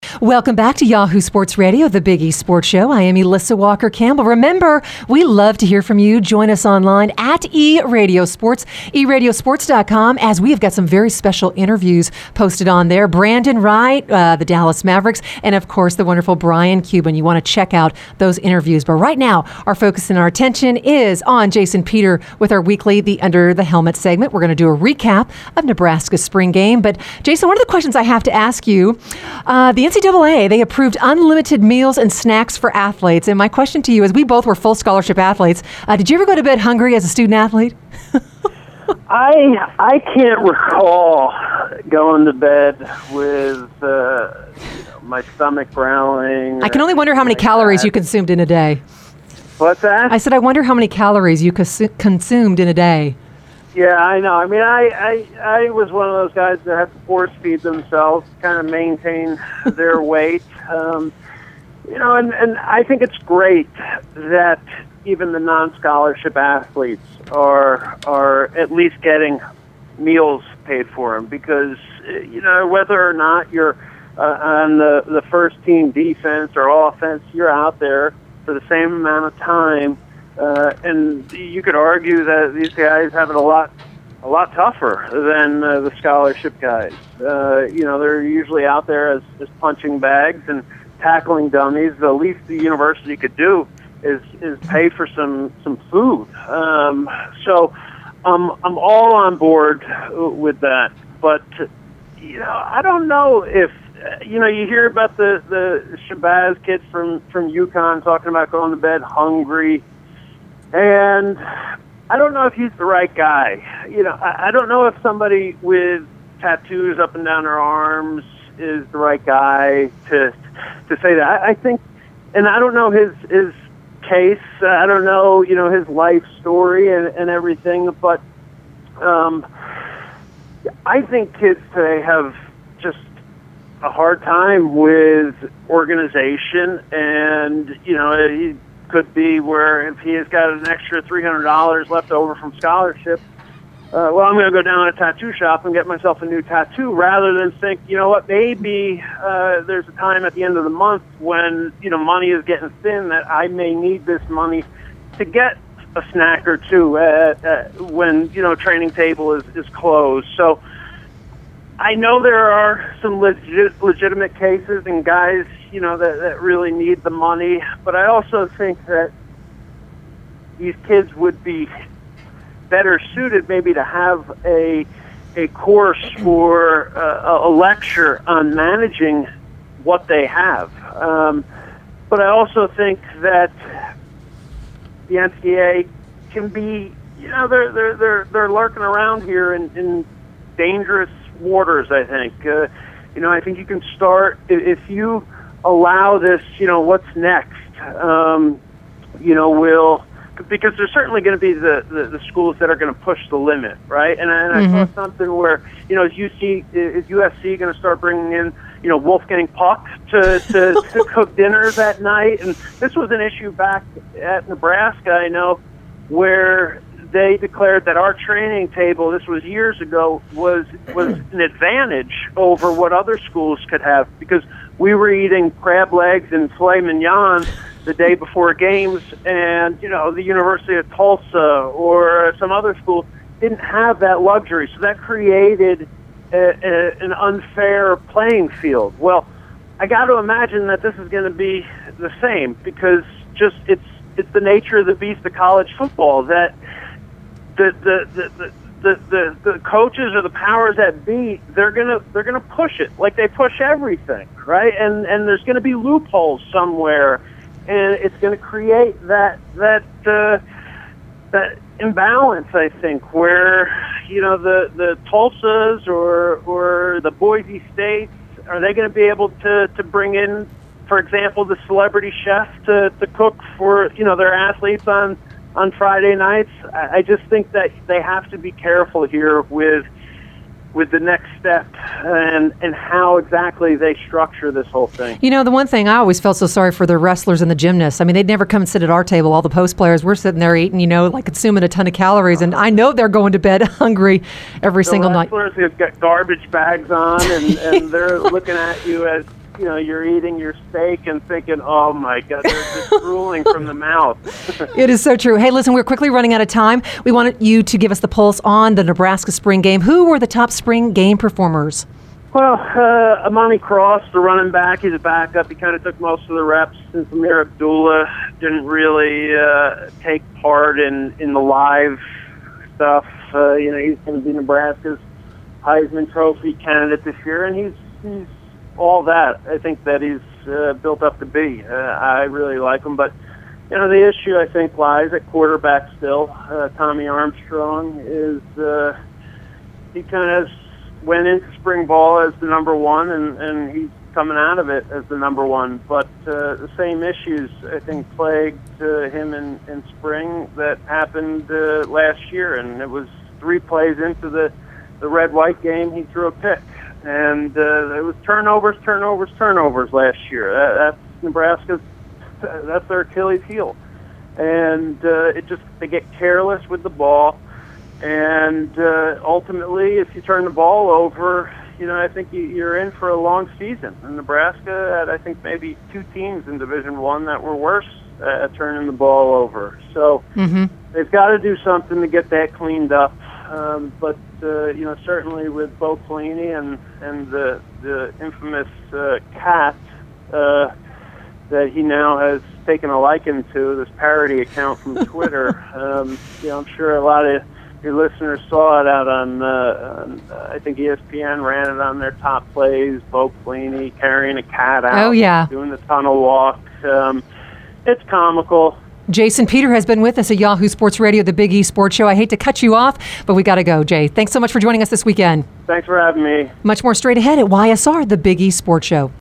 Welcome back to Yahoo Sports Radio, the Big E Sports Show. I am Elissa Walker-Campbell. Remember, we love to hear from you. Join us online at eRadioSports, eRadioSports.com, as we have got some very special interviews posted on there. Brandon Wright, the Dallas Mavericks, and of course, the wonderful Brian Cuban. You want to check out those interviews. But right now, our focus and our attention is on Jason Peter with our weekly The Under the Helmet segment. We're going to do a recap of Nebraska's spring game. But Jason, one of the questions I have to ask you, the NCAA, they approved unlimited meals and snacks for athletes. And my question to you is, we both were full scholarship athletes. Did you ever go to bed hungry as a student athlete? I can't recall going to bed with my stomach growling. I can only wonder how many calories you consumed in a day. What's that? I said, I wonder how many calories you consumed in a day. Yeah, I know. I mean, I was one of those guys that had to force feed themselves, kind of maintain their weight. And I think it's great that even the non-scholarship athletes are at least getting meals paid for them, because whether or not you're on the first team defense or offense, you're out there for the same amount of time. And you could argue that these guys have it a lot tougher than the scholarship guys. They're usually out there as punching bags and tackling dummies. The least the university could do is pay for some food. So I'm all on board with that. But I don't know if you hear about the Shabazz kid from UConn talking about going to bed hungry. And I don't know if he's the right guy. I don't know if somebody with tattoos up and down their arms is the right guy to say that. I think, and I don't know his case. I don't know, his life story and everything. But I think kids today have just a hard time with organization, and it could be where if he has got an extra $300 left over from scholarship, I'm going to go down to a tattoo shop and get myself a new tattoo, rather than think, maybe there's a time at the end of the month when, money is getting thin, that I may need this money to get a snack or two when, training table is closed. So I know there are some legitimate cases and guys, that really need the money, but I also think that these kids would be better suited maybe to have a course or a lecture on managing what they have. But I also think that the NCAA can be, they're lurking around here in dangerous waters, I think. I think you can start, if you allow this, what's next, because there's certainly going to be the schools that are going to push the limit, right? And I saw something where, is USC going to start bringing in, Wolfgang Puck to cook dinners at night? And this was an issue back at Nebraska, I know, where they declared that our training table, this was years ago, was an advantage over what other schools could have, because we were eating crab legs and filet mignon the day before games, and the University of Tulsa or some other school didn't have that luxury, so that created an unfair playing field. Well, I got to imagine that this is going to be the same, because just it's the nature of the beast of college football, that the coaches or the powers that be, they're gonna push it like they push everything, right? And there's gonna be loopholes somewhere, and it's gonna create that imbalance, I think, where the Tulsas or the Boise States, are they gonna be able to bring in, for example, the celebrity chef to cook for their athletes on Friday nights? I just think that they have to be careful here with the next step and how exactly they structure this whole thing. The one thing I always felt so sorry for the wrestlers and the gymnasts. I mean, they'd never come and sit at our table. All the post players, we're sitting there eating, consuming a ton of calories, and I know they're going to bed hungry every single night. The wrestlers have got garbage bags on, and they're looking at you as you're eating your steak and thinking, oh my God, they're just drooling from the mouth. It is so true. Hey, listen, we're quickly running out of time. We wanted you to give us the pulse on the Nebraska spring game. Who were the top spring game performers? Well, Amani Cross, the running back, he's a backup. He kind of took most of the reps, since Amir Abdullah didn't really take part in the live stuff. He's going to be Nebraska's Heisman Trophy candidate this year, and he's all that. I think that he's built up to be. I really like him, but the issue I think lies at quarterback still. Tommy Armstrong is he kind of went into spring ball as the number one, and he's coming out of it as the number one. But the same issues, I think, plagued him in spring that happened last year, and it was 3 plays into the red-white game, he threw a pick. And it was turnovers last year. That's Nebraska's, that's their Achilles heel. And they get careless with the ball. And ultimately, if you turn the ball over, I think you're in for a long season. And Nebraska had, I think, maybe 2 teams in Division I that were worse at turning the ball over. So they've got to do something to get that cleaned up. But certainly with Bo Pelini and the infamous cat that he now has taken a liking to, this parody account from Twitter. I'm sure a lot of your listeners saw it out on I think ESPN ran it on their top plays. Bo Pelini carrying a cat out, doing the tunnel walk. It's comical. Jason Peter has been with us at Yahoo Sports Radio, the Big E Sports Show. I hate to cut you off, but we got to go, Jay. Thanks so much for joining us this weekend. Thanks for having me. Much more straight ahead at YSR, the Big E Sports Show.